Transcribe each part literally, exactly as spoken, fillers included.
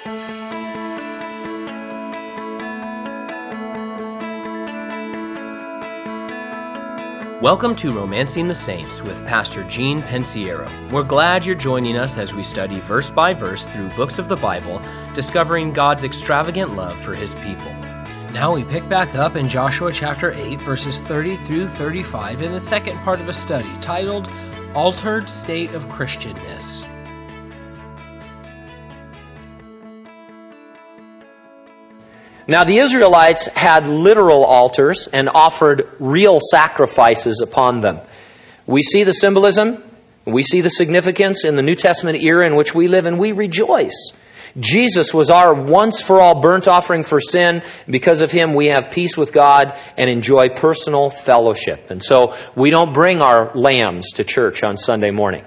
Welcome to Romancing the Saints with Pastor Gene Pensiero. We're glad you're joining us as we study verse by verse through books of the Bible, discovering God's extravagant love for His people. Now we pick back up in Joshua chapter eight, verses thirty through thirty-five in the second part of a study titled, Altered State of Christianness. Now the Israelites had literal altars and offered real sacrifices upon them. We see the symbolism, we see the significance in the New Testament era in which we live, and we rejoice. Jesus was our once-for-all burnt offering for sin. Because of Him, we have peace with God and enjoy personal fellowship. And so we don't bring our lambs to church on Sunday morning.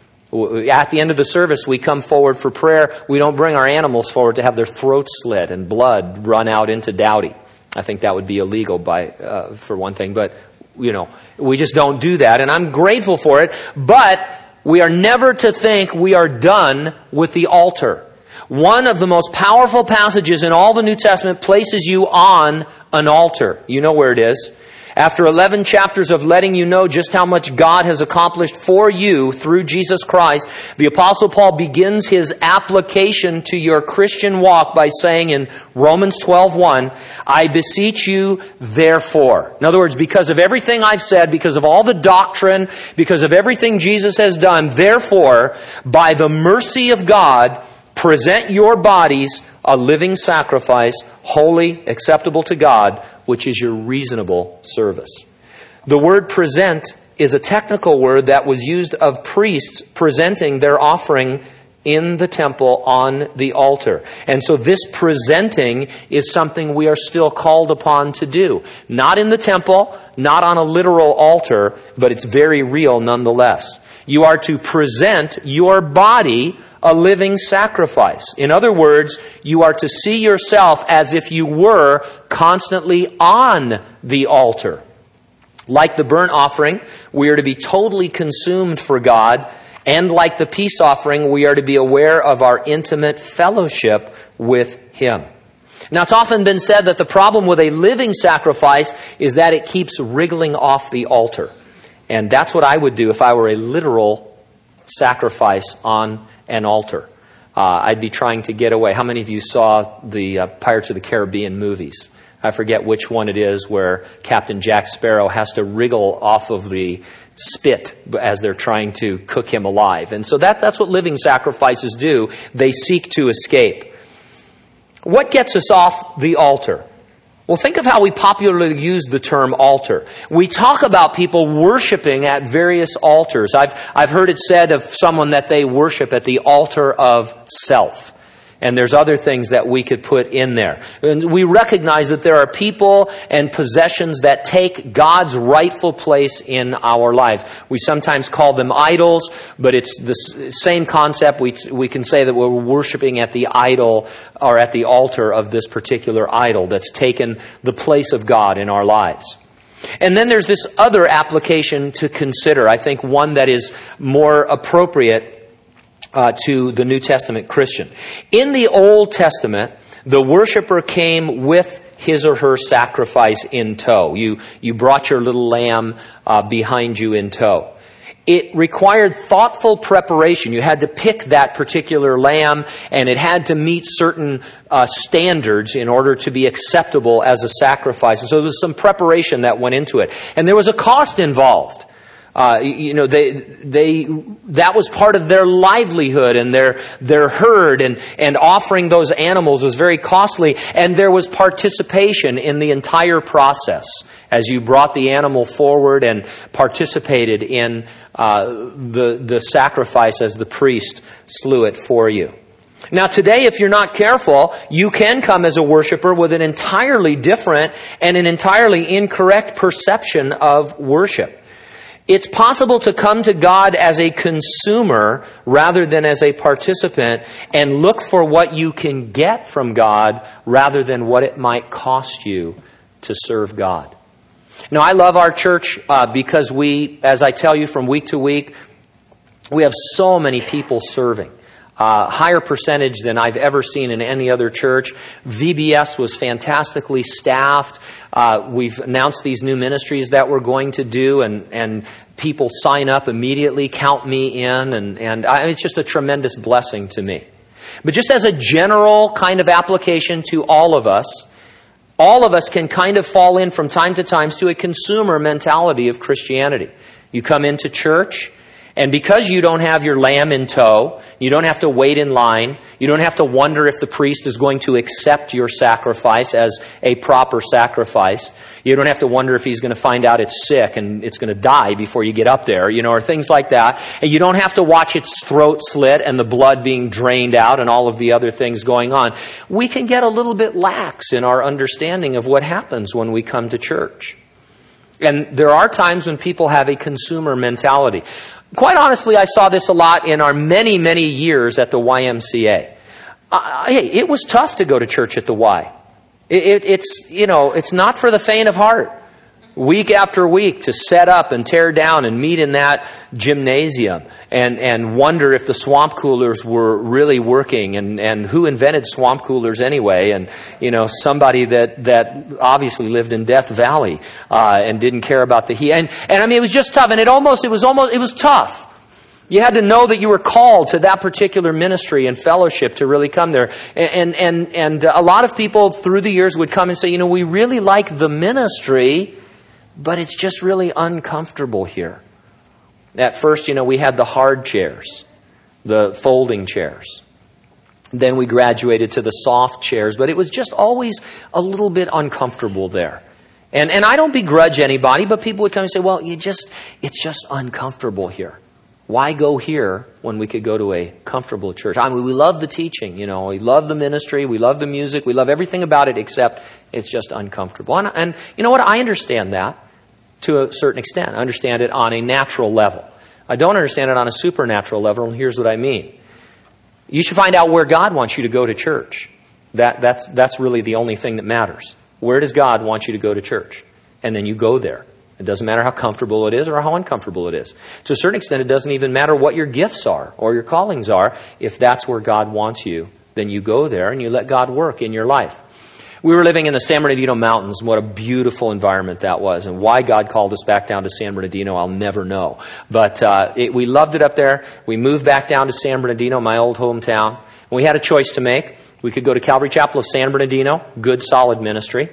At the end of the service, we come forward for prayer. We don't bring our animals forward to have their throats slit and blood run out into Dowdy. I think that would be illegal by uh, for one thing, but you know, we just don't do that, and I'm grateful for it. But we are never to think we are done with the altar. One of the most powerful passages in all the New Testament places you on an altar. You know where it is. After eleven chapters of letting you know just how much God has accomplished for you through Jesus Christ, the Apostle Paul begins his application to your Christian walk by saying in Romans twelve one, I beseech you therefore. In other words, because of everything I've said, because of all the doctrine, because of everything Jesus has done, therefore, by the mercy of God, present your bodies a living sacrifice, holy, acceptable to God, which is your reasonable service. The word present is a technical word that was used of priests presenting their offering in the temple on the altar. And so this presenting is something we are still called upon to do. Not in the temple, not on a literal altar, but it's very real nonetheless. You are to present your body a living sacrifice. In other words, you are to see yourself as if you were constantly on the altar. Like the burnt offering, we are to be totally consumed for God, and like the peace offering, we are to be aware of our intimate fellowship with Him. Now, it's often been said that the problem with a living sacrifice is that it keeps wriggling off the altar. And that's what I would do if I were a literal sacrifice on an altar. Uh, I'd be trying to get away. How many of you saw the uh, Pirates of the Caribbean movies? I forget which one it is where Captain Jack Sparrow has to wriggle off of the spit as they're trying to cook him alive. And so that, that's what living sacrifices do. They seek to escape. What gets us off the altar? Well, think of how we popularly use the term altar. We talk about people worshiping at various altars. I've, I've heard it said of someone that they worship at the altar of self. And there's other things that we could put in there. And we recognize that there are people and possessions that take God's rightful place in our lives. We sometimes call them idols, but it's the same concept. We, we can say that we're worshiping at the idol or at the altar of this particular idol that's taken the place of God in our lives. And then there's this other application to consider. I think one that is more appropriate Uh, to the New Testament Christian. In the Old Testament, the worshiper came with his or her sacrifice in tow. You, you brought your little lamb uh, behind you in tow. It required thoughtful preparation. You had to pick that particular lamb, and it had to meet certain uh, standards in order to be acceptable as a sacrifice. And so there was some preparation that went into it. And there was a cost involved. Uh, you know, they, they, that was part of their livelihood and their, their herd, and, and offering those animals was very costly, and there was participation in the entire process as you brought the animal forward and participated in, uh, the, the sacrifice as the priest slew it for you. Now today, if you're not careful, you can come as a worshiper with an entirely different and an entirely incorrect perception of worship. It's possible to come to God as a consumer rather than as a participant, and look for what you can get from God rather than what it might cost you to serve God. Now, I love our church uh, because we, as I tell you from week to week, we have so many people serving. Uh, higher percentage than I've ever seen in any other church. V B S was fantastically staffed. Uh, we've announced these new ministries that we're going to do, and, and people sign up immediately, count me in, and, and I, it's just a tremendous blessing to me. But just as a general kind of application to all of us, all of us can kind of fall in from time to time to a consumer mentality of Christianity. You come into church, and because you don't have your lamb in tow, you don't have to wait in line, you don't have to wonder if the priest is going to accept your sacrifice as a proper sacrifice. You don't have to wonder if he's going to find out it's sick and it's going to die before you get up there, you know, or things like that. And you don't have to watch its throat slit and the blood being drained out and all of the other things going on. We can get a little bit lax in our understanding of what happens when we come to church. And there are times when people have a consumer mentality. Quite honestly, I saw this a lot in our many, many years at the Y M C A. Uh, hey, it was tough to go to church at the Y. It, it, it's, you know, it's not for the faint of heart. Week after week to set up and tear down and meet in that gymnasium and, and wonder if the swamp coolers were really working and, and who invented swamp coolers anyway. And, you know, somebody that, that obviously lived in Death Valley uh, and didn't care about the heat. And, and I mean, it was just tough. And it almost, it was almost, it was tough. You had to know that you were called to that particular ministry and fellowship to really come there. And, and, and a lot of people through the years would come and say, you know, we really like the ministry, but it's just really uncomfortable here. At first, you know, we had the hard chairs, the folding chairs. Then we graduated to the soft chairs, but it was just always a little bit uncomfortable there. And and I don't begrudge anybody, but people would come and say, well, you just it's just uncomfortable here. Why go here when we could go to a comfortable church? I mean, we love the teaching, you know, we love the ministry, we love the music, we love everything about it, except it's just uncomfortable. And, and you know what? I understand that to a certain extent. I understand it on a natural level. I don't understand it on a supernatural level, and here's what I mean. You should find out where God wants you to go to church. That, that's, that's really the only thing that matters. Where does God want you to go to church? And then you go there. It doesn't matter how comfortable it is or how uncomfortable it is. To a certain extent, it doesn't even matter what your gifts are or your callings are. If that's where God wants you, then you go there and you let God work in your life. We were living in the San Bernardino Mountains, and what a beautiful environment that was. And why God called us back down to San Bernardino, I'll never know. But uh, it, we loved it up there. We moved back down to San Bernardino, my old hometown. And we had a choice to make. We could go to Calvary Chapel of San Bernardino, good, solid ministry.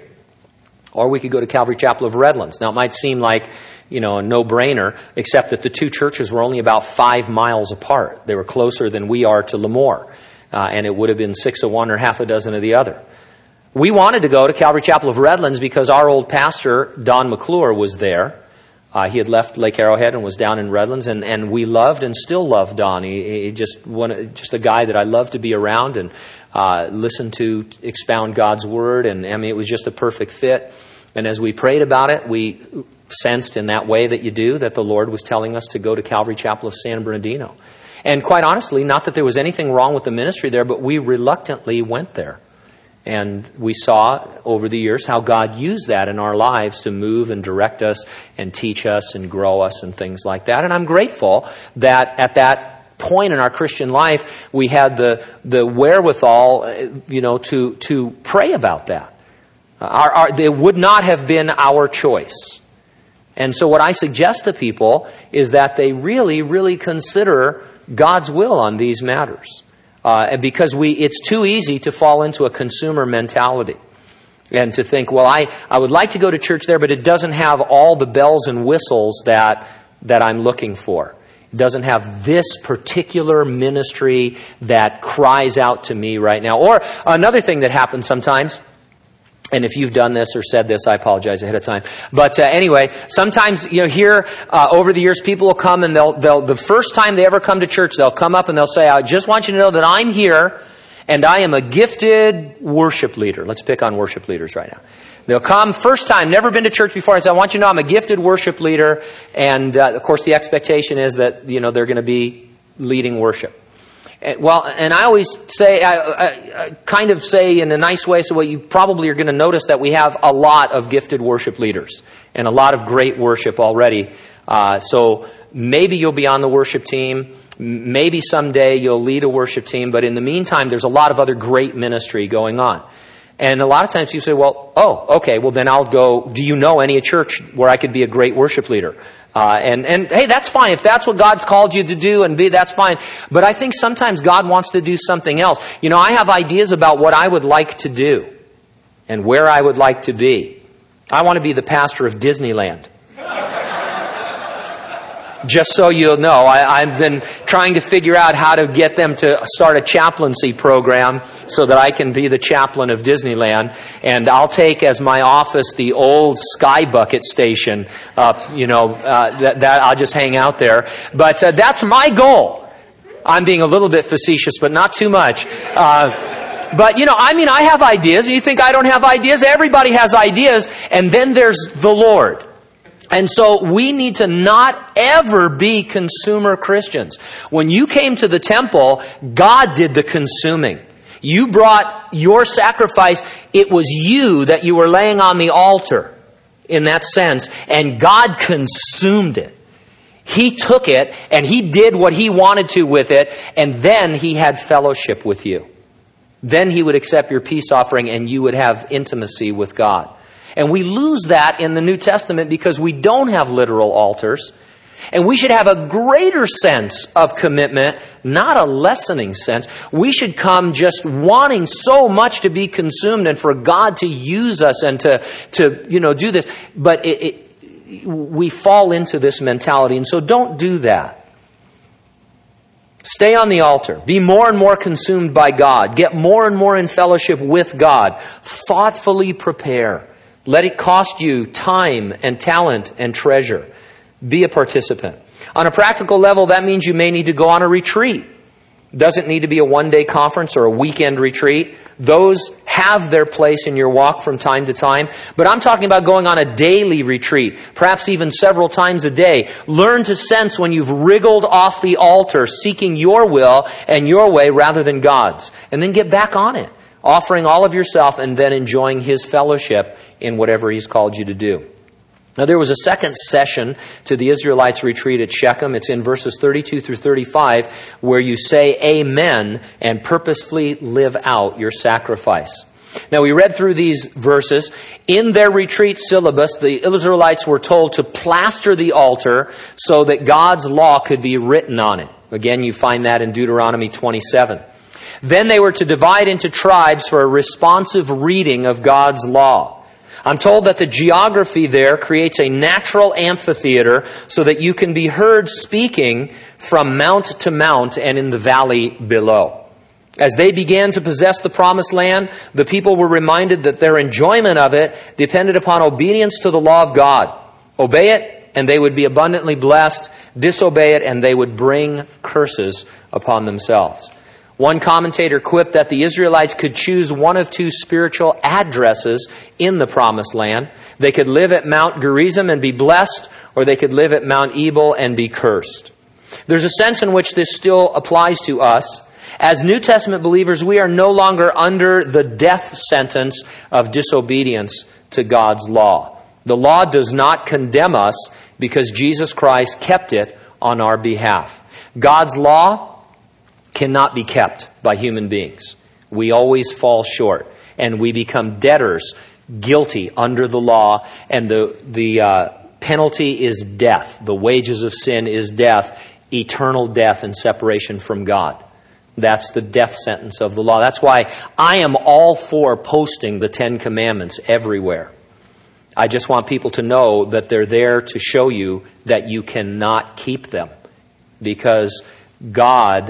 Or we could go to Calvary Chapel of Redlands. Now, it might seem like, you know, a no-brainer, except that the two churches were only about five miles apart. They were closer than we are to Lemoore. Uh, and it would have been six of one or half a dozen of the other. We wanted to go to Calvary Chapel of Redlands because our old pastor, Don McClure, was there. Uh, he had left Lake Arrowhead and was down in Redlands, and, and we loved and still love Don. He, he just one, just a guy that I loved to be around and uh, listen to expound God's Word, and I mean, it was just a perfect fit. And as we prayed about it, we sensed in that way that you do that the Lord was telling us to go to Calvary Chapel of San Bernardino. And quite honestly, not that there was anything wrong with the ministry there, but we reluctantly went there. And we saw over the years how God used that in our lives to move and direct us and teach us and grow us and things like that. And I'm grateful that at that point in our Christian life, we had the the wherewithal, you know, to to pray about that. Our, our, it would not have been our choice. And so what I suggest to people is that they really, really consider God's will on these matters. Uh, because we, it's too easy to fall into a consumer mentality and to think, well, I, I would like to go to church there, but it doesn't have all the bells and whistles that that I'm looking for. It doesn't have this particular ministry that cries out to me right now. Or another thing that happens sometimes, and if you've done this or said this, I apologize ahead of time. But uh, anyway, sometimes, you know, here uh, over the years, people will come and they'll, they'll, the first time they ever come to church, they'll come up and they'll say, I just want you to know that I'm here and I am a gifted worship leader. Let's pick on worship leaders right now. They'll come first time, never been to church before, and say, I want you to know I'm a gifted worship leader. And uh, of course, the expectation is that, you know, they're going to be leading worship. Well, and I always say, I, I, I kind of say in a nice way, so well, you probably are going to notice that we have a lot of gifted worship leaders and a lot of great worship already. Uh, so maybe you'll be on the worship team. Maybe someday you'll lead a worship team, but in the meantime, there's a lot of other great ministry going on. And a lot of times you say, well, oh, okay, well then I'll go, do you know any church where I could be a great worship leader? Uh, and, and hey, that's fine. If that's what God's called you to do and be, that's fine. But I think sometimes God wants to do something else. You know, I have ideas about what I would like to do and where I would like to be. I want to be the pastor of Disneyland. Just so you'll know, I, I've been trying to figure out how to get them to start a chaplaincy program so that I can be the chaplain of Disneyland. And I'll take as my office the old Sky Bucket station. Uh, you know, uh, that, that I'll just hang out there. But uh, that's my goal. I'm being a little bit facetious, but not too much. Uh, But, you know, I mean, I have ideas. You think I don't have ideas? Everybody has ideas. And then there's the Lord. And so we need to not ever be consumer Christians. When you came to the temple, God did the consuming. You brought your sacrifice. It was you that you were laying on the altar in that sense. And God consumed it. He took it and He did what He wanted to with it. And then He had fellowship with you. Then He would accept your peace offering and you would have intimacy with God. And we lose that in the New Testament because we don't have literal altars. And we should have a greater sense of commitment, not a lessening sense. We should come just wanting so much to be consumed and for God to use us and to, to you know, do this. But it, it, we fall into this mentality. And so don't do that. Stay on the altar. Be more and more consumed by God. Get more and more in fellowship with God. Thoughtfully prepare. Let it cost you time and talent and treasure. Be a participant. On a practical level, that means you may need to go on a retreat. It doesn't need to be a one-day conference or a weekend retreat. Those have their place in your walk from time to time. But I'm talking about going on a daily retreat, perhaps even several times a day. Learn to sense when you've wriggled off the altar, seeking your will and your way rather than God's. And then get back on it, offering all of yourself and then enjoying His fellowship in whatever He's called you to do. Now, there was a second session to the Israelites' retreat at Shechem. It's in verses thirty-two through thirty-five, where you say amen and purposefully live out your sacrifice. Now, we read through these verses. In their retreat syllabus, the Israelites were told to plaster the altar so that God's law could be written on it. Again, you find that in Deuteronomy twenty-seven. Then they were to divide into tribes for a responsive reading of God's law. I'm told that the geography there creates a natural amphitheater so that you can be heard speaking from mount to mount and in the valley below. As they began to possess the promised land, the people were reminded that their enjoyment of it depended upon obedience to the law of God. Obey it, and they would be abundantly blessed. Disobey it, and they would bring curses upon themselves. One commentator quipped that the Israelites could choose one of two spiritual addresses in the Promised Land. They could live at Mount Gerizim and be blessed, or they could live at Mount Ebal and be cursed. There's a sense in which this still applies to us. As New Testament believers, we are no longer under the death sentence of disobedience to God's law. The law does not condemn us because Jesus Christ kept it on our behalf. God's law cannot be kept by human beings. We always fall short, and we become debtors, guilty under the law, and the the uh, penalty is death. The wages of sin is death, eternal death and separation from God. That's the death sentence of the law. That's why I am all for posting the Ten Commandments everywhere. I just want people to know that they're there to show you that you cannot keep them, because God,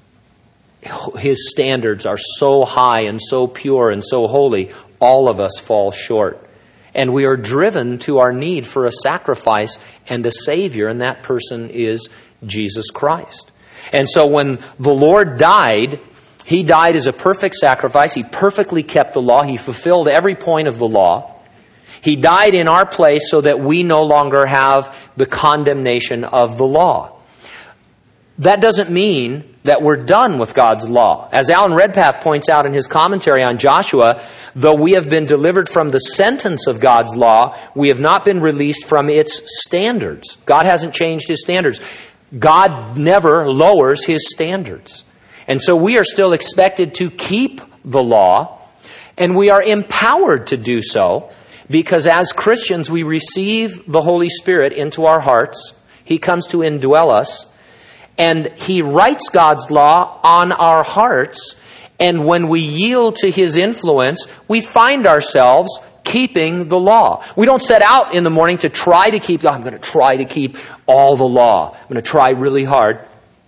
His standards are so high and so pure and so holy, all of us fall short. And we are driven to our need for a sacrifice and a Savior, and that person is Jesus Christ. And so when the Lord died, He died as a perfect sacrifice. He perfectly kept the law. He fulfilled every point of the law. He died in our place so that we no longer have the condemnation of the law. That doesn't mean that we're done with God's law. As Alan Redpath points out in his commentary on Joshua, though we have been delivered from the sentence of God's law, we have not been released from its standards. God hasn't changed His standards. God never lowers His standards. And so we are still expected to keep the law, and we are empowered to do so because as Christians we receive the Holy Spirit into our hearts. He comes to indwell us, and He writes God's law on our hearts. And when we yield to His influence, we find ourselves keeping the law. We don't set out in the morning to try to keep, oh, I'm going to try to keep all the law. I'm going to try really hard.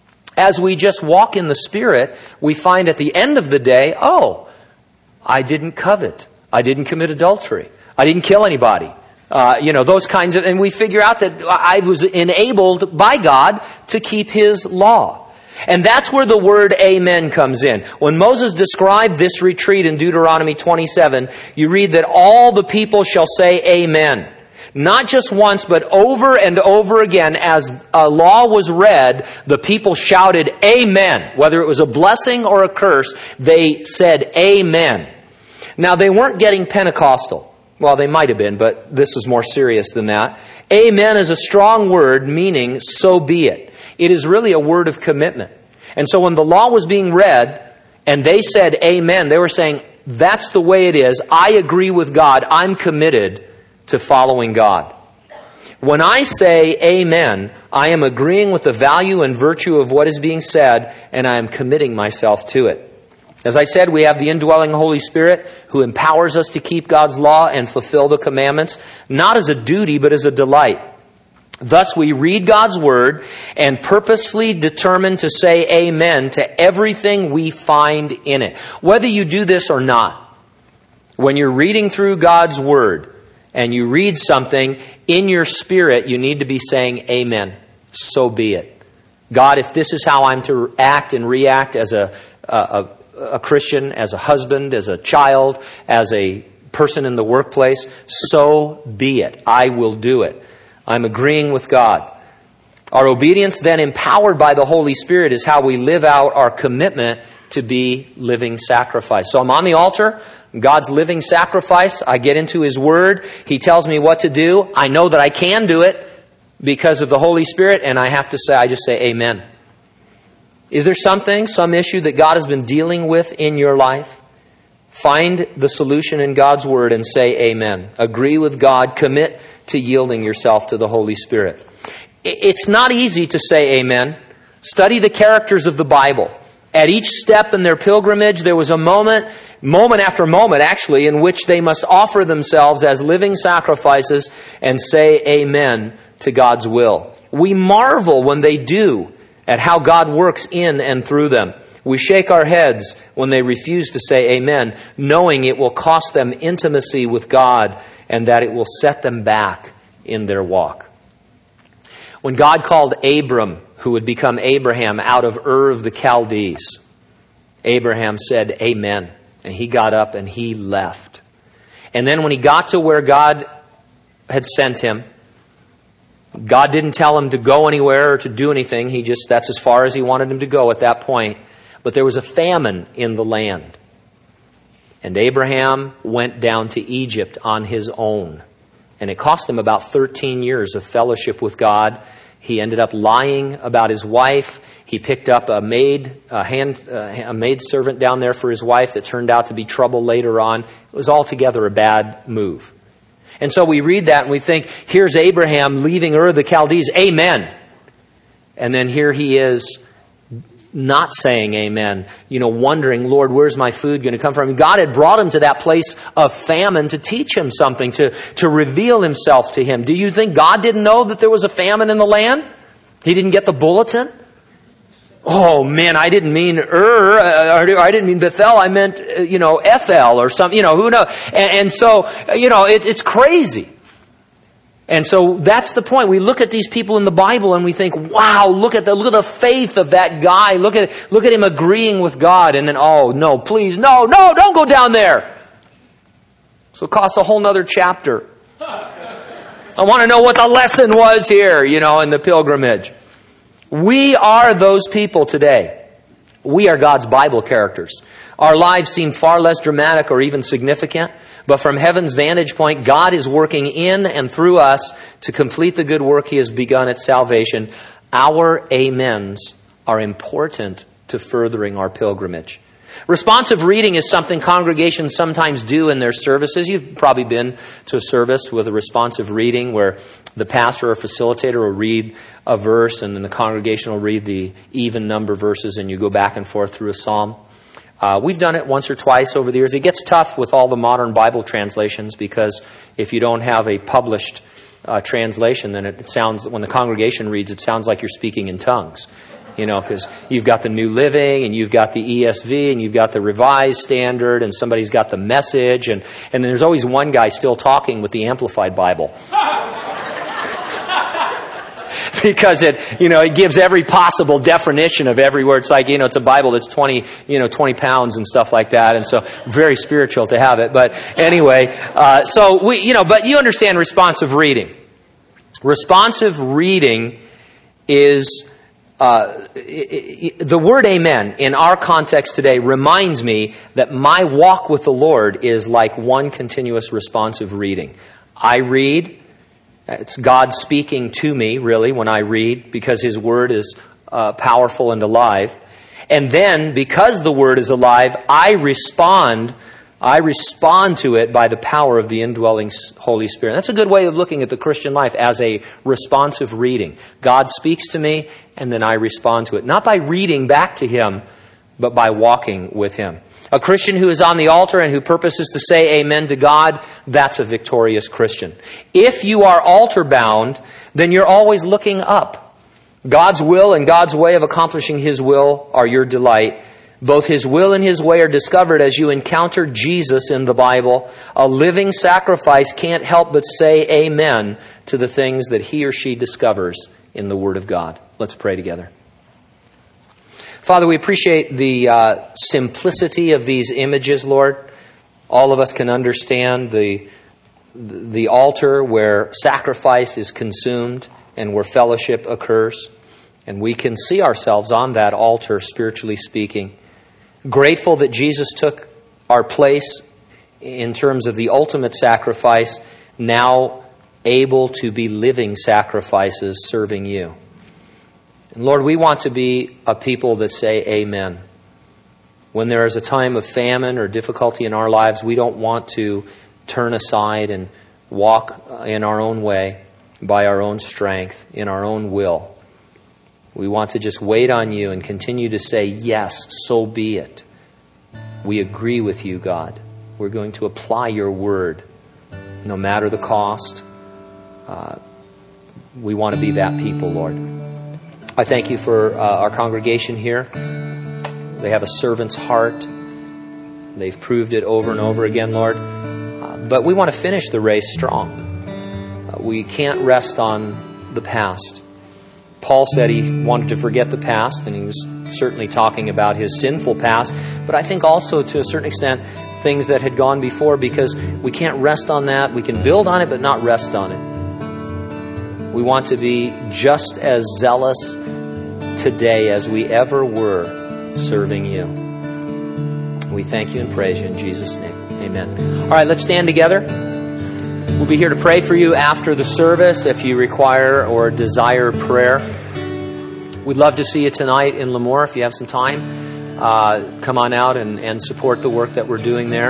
As we just walk in the Spirit, we find at the end of the day, oh, I didn't covet. I didn't commit adultery. I didn't kill anybody. Uh, you know, those kinds of, and we figure out that I was enabled by God to keep His law. And that's where the word amen comes in. When Moses described this retreat in Deuteronomy twenty-seven, you read that all the people shall say amen. Not just once, but over and over again, as a law was read, the people shouted amen. Whether it was a blessing or a curse, they said amen. Now, they weren't getting Pentecostal. Well, they might have been, but this is more serious than that. Amen is a strong word meaning so be it. It is really a word of commitment. And so when the law was being read and they said amen, they were saying, that's the way it is. I agree with God. I'm committed to following God. When I say amen, I am agreeing with the value and virtue of what is being said, and I am committing myself to it. As I said, we have the indwelling Holy Spirit who empowers us to keep God's law and fulfill the commandments, not as a duty, but as a delight. Thus, we read God's Word and purposefully determine to say amen to everything we find in it. Whether you do this or not, when you're reading through God's Word and you read something, in your spirit you need to be saying amen. So be it. God, if this is how I'm to act and react as a, a, a Christian, as a husband, as a child, as a person in the workplace, so be it. I will do it. I'm agreeing with God. Our obedience, then empowered by the Holy Spirit, is how we live out our commitment to be living sacrifice. So I'm on the altar, God's living sacrifice. I get into His Word. He tells me what to do. I know that I can do it because of the Holy Spirit, and I have to say, I just say amen. Is there something, some issue that God has been dealing with in your life? Find the solution in God's Word and say amen. Agree with God. Commit to yielding yourself to the Holy Spirit. It's not easy to say amen. Study the characters of the Bible. At each step in their pilgrimage, there was a moment, moment after moment actually, in which they must offer themselves as living sacrifices and say amen to God's will. We marvel when they do at how God works in and through them. We shake our heads when they refuse to say amen, knowing it will cost them intimacy with God and that it will set them back in their walk. When God called Abram, who would become Abraham, out of Ur of the Chaldees, Abraham said amen. And he got up and he left. And then when he got to where God had sent him, God didn't tell him to go anywhere or to do anything. He just, that's as far as He wanted him to go at that point. But there was a famine in the land. And Abraham went down to Egypt on his own. And it cost him about thirteen years of fellowship with God. He ended up lying about his wife. He picked up a maid, a hand, a maid servant down there for his wife that turned out to be trouble later on. It was altogether a bad move. And so we read that and we think, here's Abraham leaving Ur of the Chaldees. Amen. And then here he is not saying amen, you know, wondering, Lord, where's my food going to come from? God had brought him to that place of famine to teach him something, to, to reveal Himself to him. Do you think God didn't know that there was a famine in the land? He didn't get the bulletin? Oh man, I didn't mean Ur, or I didn't mean Bethel, I meant, you know, Ethel or something, you know, who knows? And, and so, you know, it, it's crazy. And so that's the point. We look at these people in the Bible and we think, wow, look at the look at the faith of that guy. Look at look at him agreeing with God. And then, oh, no, please, no, no, don't go down there. So it costs a whole nother chapter. I want to know what the lesson was here, you know, in the pilgrimage. We are those people today. We are God's Bible characters. Our lives seem far less dramatic or even significant. But from heaven's vantage point, God is working in and through us to complete the good work He has begun at salvation. Our amens are important to furthering our pilgrimage. Responsive reading is something congregations sometimes do in their services. You've probably been to a service with a responsive reading where the pastor or facilitator will read a verse and then the congregation will read the even number verses and you go back and forth through a psalm. Uh, we've done it once or twice over the years. It gets tough with all the modern Bible translations because if you don't have a published uh, translation, then it sounds, when the congregation reads, it sounds like you're speaking in tongues. You know, because you've got the New Living, and you've got the E S V, and you've got the Revised Standard, and somebody's got the Message, and, and there's always one guy still talking with the Amplified Bible. Because it, you know, it gives every possible definition of every word. It's like, you know, it's a Bible that's twenty, you know, twenty pounds and stuff like that, and so very spiritual to have it. But anyway, uh, so we, you know, but you understand responsive reading. Responsive reading is... Uh, the word amen in our context today reminds me that my walk with the Lord is like one continuous responsive reading. I read, it's God speaking to me really when I read because His Word is uh, powerful and alive. And then because the Word is alive, I respond I respond to it by the power of the indwelling Holy Spirit. That's a good way of looking at the Christian life, as a responsive reading. God speaks to me, and then I respond to it. Not by reading back to Him, but by walking with Him. A Christian who is on the altar and who purposes to say amen to God, that's a victorious Christian. If you are altar-bound, then you're always looking up. God's will and God's way of accomplishing His will are your delight. Both His will and His way are discovered as you encounter Jesus in the Bible. A living sacrifice can't help but say amen to the things that he or she discovers in the Word of God. Let's pray together. Father, we appreciate the uh, simplicity of these images, Lord. All of us can understand the, the altar where sacrifice is consumed and where fellowship occurs. And we can see ourselves on that altar, spiritually speaking. Grateful that Jesus took our place in terms of the ultimate sacrifice, now able to be living sacrifices serving you. And Lord, we want to be a people that say amen. When there is a time of famine or difficulty in our lives, we don't want to turn aside and walk in our own way, by our own strength, in our own will. We want to just wait on you and continue to say, yes, so be it. We agree with you, God. We're going to apply your word, no matter the cost. Uh, we want to be that people, Lord. I thank you for uh, our congregation here. They have a servant's heart. They've proved it over and over again, Lord. Uh, but we want to finish the race strong. Uh, we can't rest on the past. Paul said he wanted to forget the past, and he was certainly talking about his sinful past, but I think also to a certain extent things that had gone before, because we can't rest on that. We can build on it, but not rest on it. We want to be just as zealous today as we ever were serving you. We thank you and praise you in Jesus' name. Amen. All right, let's stand together. We'll be here to pray for you after the service if you require or desire prayer. We'd love to see you tonight in Lemoore if you have some time. Uh, come on out and, and support the work that we're doing there.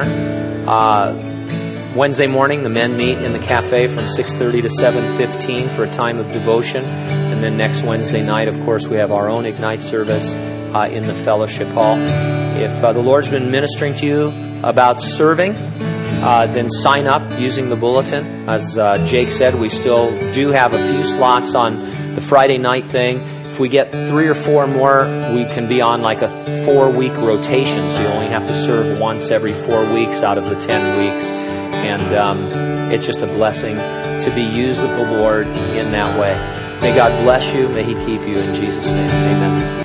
Uh, Wednesday morning, the men meet in the cafe from six thirty to seven fifteen for a time of devotion. And then next Wednesday night, of course, we have our own Ignite service uh, in the fellowship hall. If uh, the Lord's been ministering to you about serving, Uh, then sign up using the bulletin. As uh, Jake said, we still do have a few slots on the Friday night thing. If we get three or four more, we can be on like a four-week rotation, so you only have to serve once every four weeks out of the ten weeks. And um, it's just a blessing to be used of the Lord in that way. May God bless you. May He keep you in Jesus' name. Amen.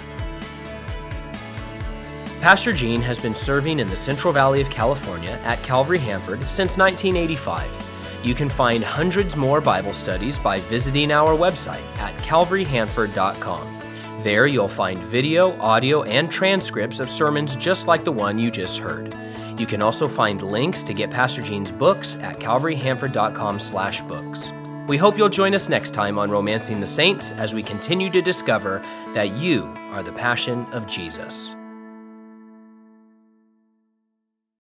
Pastor Gene has been serving in the Central Valley of California at Calvary Hanford since nineteen eighty-five. You can find hundreds more Bible studies by visiting our website at calvary hanford dot com. There you'll find video, audio, and transcripts of sermons just like the one you just heard. You can also find links to get Pastor Gene's books at calvary hanford dot com slash books. We hope you'll join us next time on Romancing the Saints as we continue to discover that you are the passion of Jesus.